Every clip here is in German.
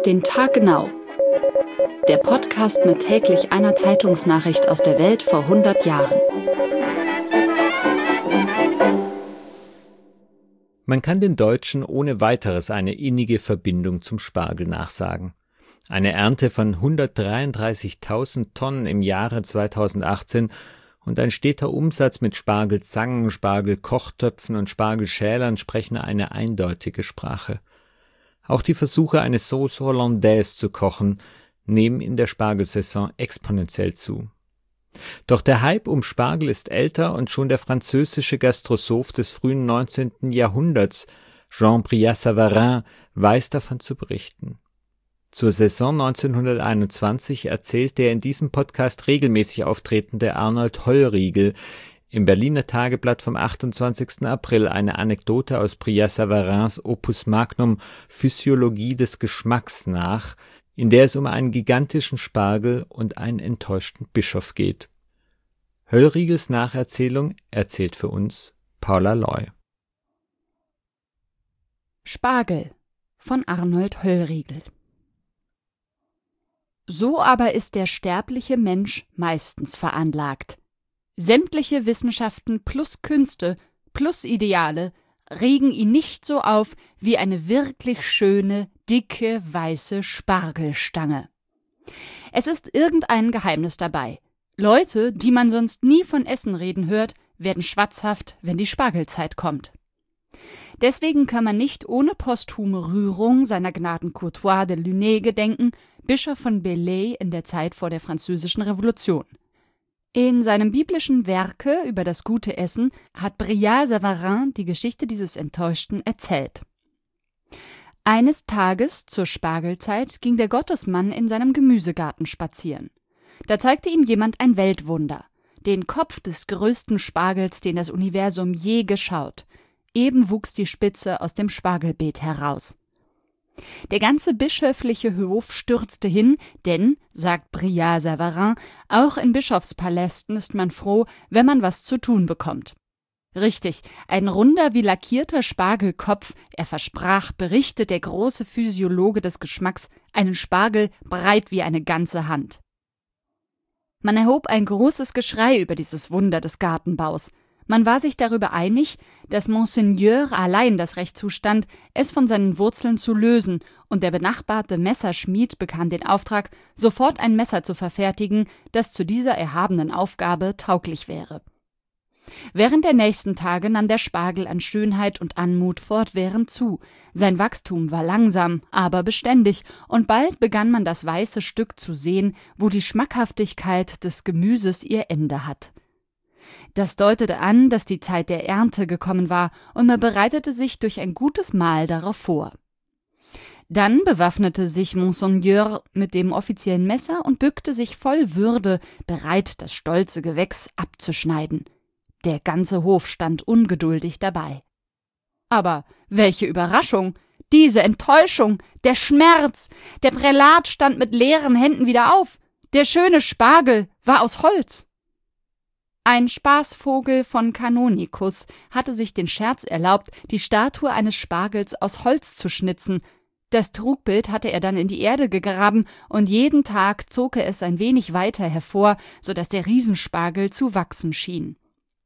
den Tag genau. Der Podcast mit täglich einer Zeitungsnachricht aus der Welt vor 100 Jahren. Man kann den Deutschen ohne weiteres eine innige Verbindung zum Spargel nachsagen. Eine Ernte von 133.000 Tonnen im Jahre 2018 und ein steter Umsatz mit Spargelzangen, Spargelkochtöpfen und Spargelschälern sprechen eine eindeutige Sprache. Auch die Versuche, eine Sauce Hollandaise zu kochen, nehmen in der Spargelsaison exponentiell zu. Doch der Hype um Spargel ist älter und schon der französische Gastrosoph des frühen 19. Jahrhunderts, Jean Brillat-Savarin, weiß davon zu berichten. Zur Saison 1921 erzählt der in diesem Podcast regelmäßig auftretende Arnold Hollriegel im Berliner Tageblatt vom 28. April eine Anekdote aus Brillat-Savarins Opus Magnum Physiologie des Geschmacks nach, in der es um einen gigantischen Spargel und einen enttäuschten Bischof geht. Hollriegels Nacherzählung erzählt für uns Paula Loy. Spargel von Arnold Hollriegel. So aber ist der sterbliche Mensch meistens veranlagt. Sämtliche Wissenschaften plus Künste plus Ideale regen ihn nicht so auf wie eine wirklich schöne, dicke, weiße Spargelstange. Es ist irgendein Geheimnis dabei. Leute, die man sonst nie von Essen reden hört, werden schwatzhaft, wenn die Spargelzeit kommt. Deswegen kann man nicht ohne posthume Rührung seiner Gnaden Courtois de Lunet gedenken, Bischof von Belley in der Zeit vor der Französischen Revolution. In seinem biblischen Werke über das gute Essen hat Brillat-Savarin die Geschichte dieses Enttäuschten erzählt. Eines Tages zur Spargelzeit ging der Gottesmann in seinem Gemüsegarten spazieren. Da zeigte ihm jemand ein Weltwunder, den Kopf des größten Spargels, den das Universum je geschaut. Eben wuchs die Spitze aus dem Spargelbeet heraus. Der ganze bischöfliche Hof stürzte hin, denn, sagt Brillat-Savarin, auch in Bischofspalästen ist man froh, wenn man was zu tun bekommt. Richtig, ein runder wie lackierter Spargelkopf, er versprach, berichtet der große Physiologe des Geschmacks, einen Spargel breit wie eine ganze Hand. Man erhob ein großes Geschrei über dieses Wunder des Gartenbaus. Man war sich darüber einig, dass Monseigneur allein das Recht zustand, es von seinen Wurzeln zu lösen, und der benachbarte Messerschmied bekam den Auftrag, sofort ein Messer zu verfertigen, das zu dieser erhabenen Aufgabe tauglich wäre. Während der nächsten Tage nahm der Spargel an Schönheit und Anmut fortwährend zu. Sein Wachstum war langsam, aber beständig, und bald begann man das weiße Stück zu sehen, wo die Schmackhaftigkeit des Gemüses ihr Ende hat. Das deutete an, dass die Zeit der Ernte gekommen war, und man bereitete sich durch ein gutes Mahl darauf vor. Dann bewaffnete sich Monseigneur mit dem offiziellen Messer und bückte sich voll Würde, bereit, das stolze Gewächs abzuschneiden. Der ganze Hof stand ungeduldig dabei. Aber welche Überraschung! Diese Enttäuschung! Der Schmerz! Der Prälat stand mit leeren Händen wieder auf! Der schöne Spargel war aus Holz! Ein Spaßvogel von Canonicus hatte sich den Scherz erlaubt, die Statue eines Spargels aus Holz zu schnitzen. Das Trugbild hatte er dann in die Erde gegraben, und jeden Tag zog er es ein wenig weiter hervor, so dass der Riesenspargel zu wachsen schien.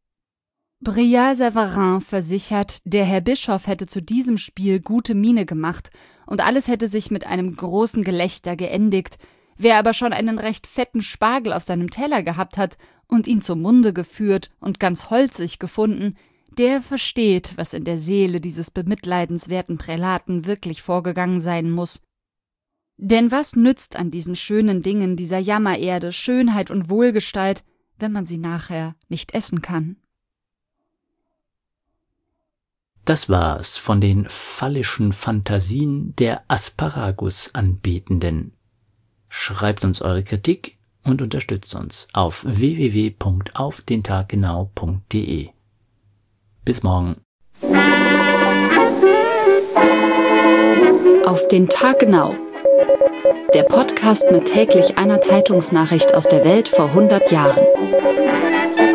Brillat-Savarin versichert, der Herr Bischof hätte zu diesem Spiel gute Miene gemacht, und alles hätte sich mit einem großen Gelächter geendigt. Wer aber schon einen recht fetten Spargel auf seinem Teller gehabt hat und ihn zum Munde geführt und ganz holzig gefunden, der versteht, was in der Seele dieses bemitleidenswerten Prälaten wirklich vorgegangen sein muss. Denn was nützt an diesen schönen Dingen dieser Jammererde Schönheit und Wohlgestalt, wenn man sie nachher nicht essen kann? Das war's von den phallischen Fantasien der Asparagus-Anbetenden. Schreibt uns eure Kritik und unterstützt uns auf www.aufdentaggenau.de. Bis morgen. Auf den Tag genau. Der Podcast mit täglich einer Zeitungsnachricht aus der Welt vor 100 Jahren.